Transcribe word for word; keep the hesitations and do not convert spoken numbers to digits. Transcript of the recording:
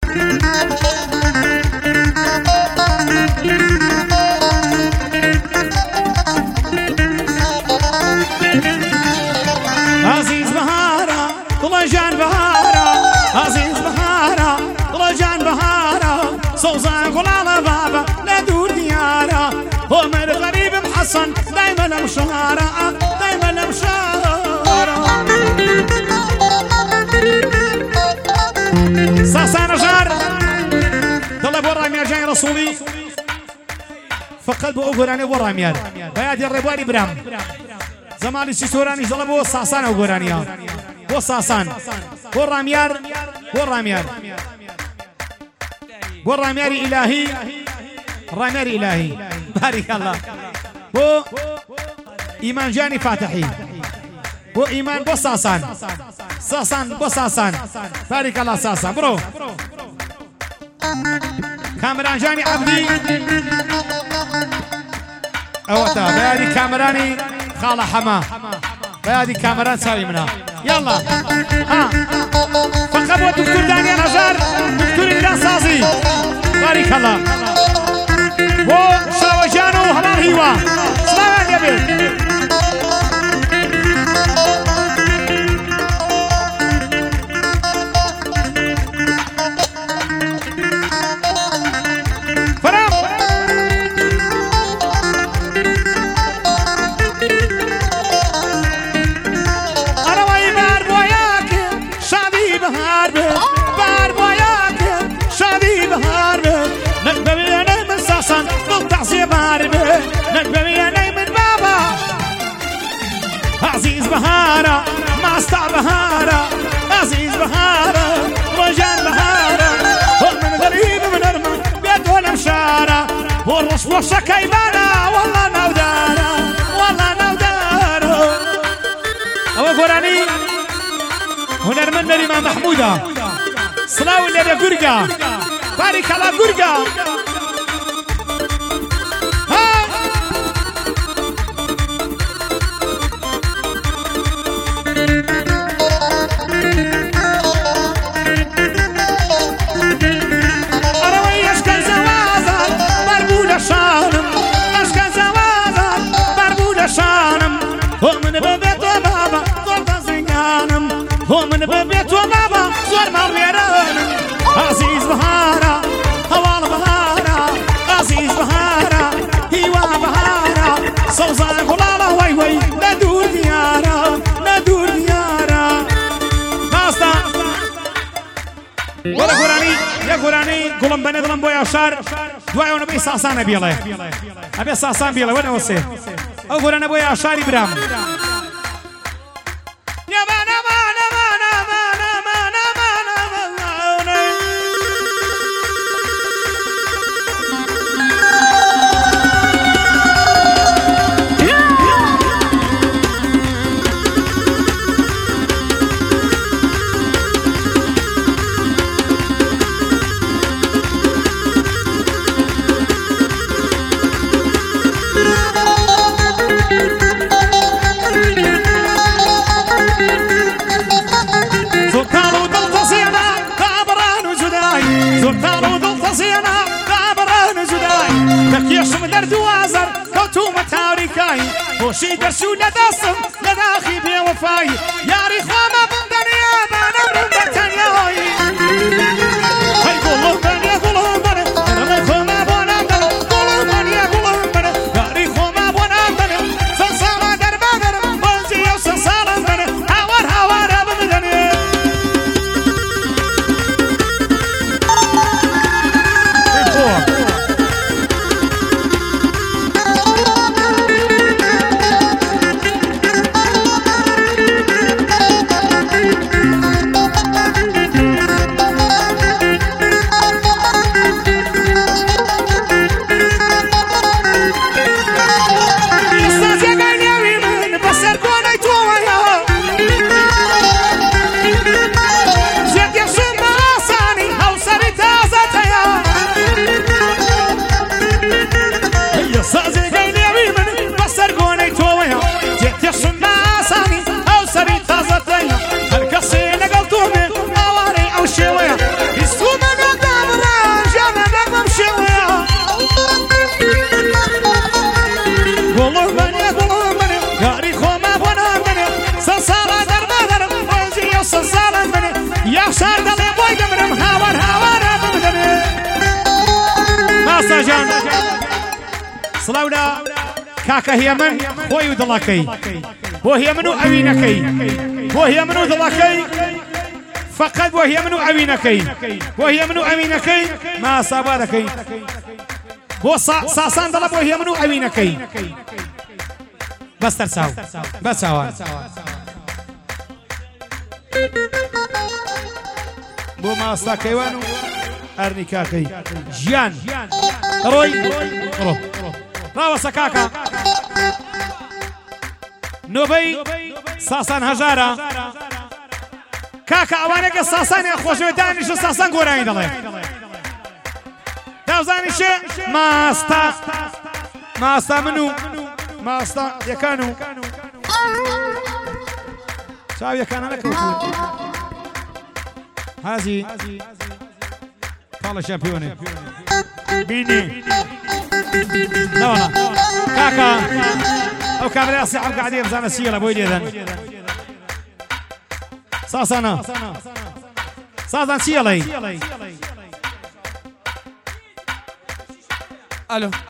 عزيز بهارة طلجان بهارة عزيز بهارة طلجان بهارة صوزان قلالة بابا لا دور ديارة هو من غريب محصن دايما مشهارة دايما مشهارة ساسان جار طلب وراميار جاي رسولي فقد بأقراني وراميار بيادي الربواني برام زمالي سيسوراني طلبوا ساسان وقرانيا وساسان وراميار وراميار وراميار إلهي راميار إلهي بارك الله بو إيمان جاني فاتحي بو إيمان بو ساسان ساسان بو ساسان بارك الله ساسان برو كامران جاني عبدي اوتا بيادي كامراني خالة حما بيادي كامران ساوي منها يلا ها فقبوا الدكتور دانيال هجار دكتور إلى سازي بارك الله بو شاوجانو هلال هيوا سلام يا بيت عزيز بهارة ماستع بهارة عزيز بهارة رجال بهارة هو من غريب من أرمى بيد ولا مشارة والرش وشة كيبانة والله نودارة والله نودارة أبو قراني هنر من الإمام محمودة صلاة اللي بقرقة بارك الله قرقة هو من ببيت وبابا زور مريران عزيز بهارة هوال بهارة عزيز بهارة هيوا بهارة صوزان قلالة وي وي ندور ديارة ندور ديارة ناستا ولا قراني يا قراني قلن بني ظلم بويا شار دوايا ونبي ساسان أبي الله أبي ساسان بي الله وين وصي أو قراني بويا شاري برام يا بانا بانا يشم درد وازر كوتومة تاريكاي وشي درسو لداسم لداخي بي وفاي ياري خواما بندنيا بانا بندتنياي هاي قولو بني قولو بني انا خواما بنا بنا قولو بني قولو بني ياري خواما بنا بنا سنسالا دربا درب بنزي يو سنسالا بنا هاور هاور بندني سڵاودا کاکە هێمن خۆی و دڵەکەی بۆ هێمن و ئەوینەکەی بۆ هێمن و دڵەکەی فقط بۆ هێمن و ئەوینەکەی بۆ هێمن و ئەوینەکەی ماسابا دەکەی بۆ ساسان دەڵە بۆ هێمن و ئەوینەکەی بەستەر چاو بە چاوان بۆ ماستا کەیوان و ئەرنی کاکەی ژیان ڕۆی ڕۆ ڕاوەسە کاکە نۆبەی ساسان هەژارە کاکە ئەوانەکە ساسانیان خۆشەوێت دانیشە ساسان گۆرانی دەڵێ داوزانیشە ماستا ماستا من و ماستا یەکان و چاو یەکانە نەکەوتون هازی پاڵە شەمپیۆنێ بینی نەوەڵە کاکە ئەو کامێرا سێحەم قەعدەیە بزانە چییە لە بۆی لێدەن ساسانە ساسان چییەڵێی ئەلۆ